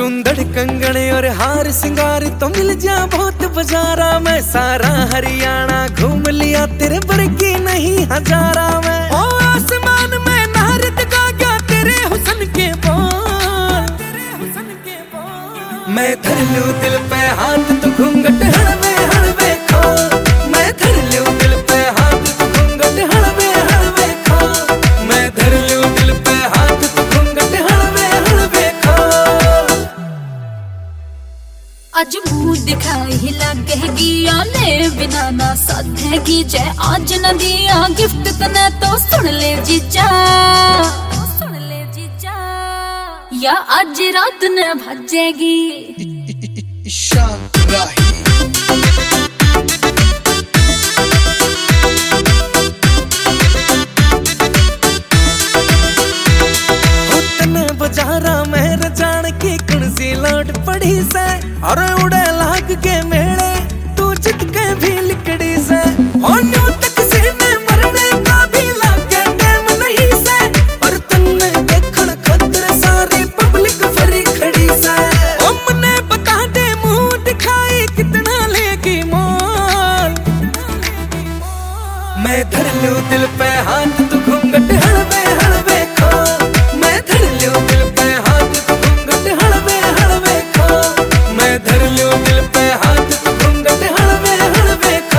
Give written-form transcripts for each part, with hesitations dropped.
सुंदर कंगन और हार सिंगार तो मिल जा बहुत बाजारा में। सारा हरियाणा घूम लिया तेरे वर्गी नहीं हजारा में। ओ आसमान में नारद गा गया तेरे हुस्न के बोल, तेरे हुस्न के बोल। मैं धर लूं दिल पे हाथ तो घूंघट हड़वे हड़वे खो। मैं धर लूं दिल पे हाथ तो घूंघट हड़वे हड़वे खो। मैं धर लूं दिल पे हाथ तो घूंघट हड़वे हड़वे खो। अज मुंह दिखाई लगेगी आले बिना ना साधेगी। जय आज न दिया गिफ्ट तने तो सुन ले जीजा, सुन ले जीजा। या आज रात न भजेगी बजारा मेहर जान की कुणसी लौट पड़ी से। और उड़े लाग के मेले तू जित के भी लिकड़ी से। और न्यू तक सीने मरने का भी लागे टाइम नहीं से। और तन्ने देखण खातिर सारी पब्लिक फरी खड़ी से। ओ मने बता दे मुंह दिखाई कितना लेगी मोल। मैं धर लूं दिल पे हाथ तू घूंघट हड़वे हड़वे खो। मैं धर लूं दिल पे हाथ तू घूंघट हड़वे हड़वे खो। मैं धर लूं दिल पे हाथ तू घूंघट हड़वे हड़वे खो।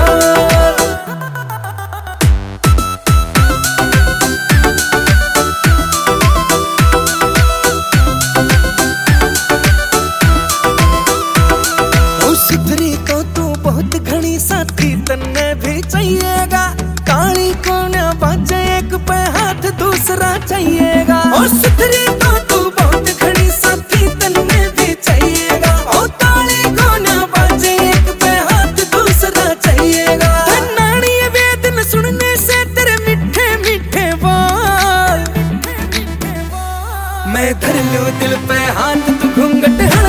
ओ सुधरी तो तू बहुत घनी साथी तन्ने भी चाहिएगा। काली कौन बाजे एक पे हाथ दूसरा चाहिएगा। ओ सुधरी तो तू बहुत घनी साथी तन्ने भी चाहिएगा। ओ काली कौन बाजे एक पे हाथ दूसरा चाहिएगा। नानी वेद न सुनने से तेरे मीठे मीठे बोल। मैं धर लूं दिल पे हाथ तू घूंघट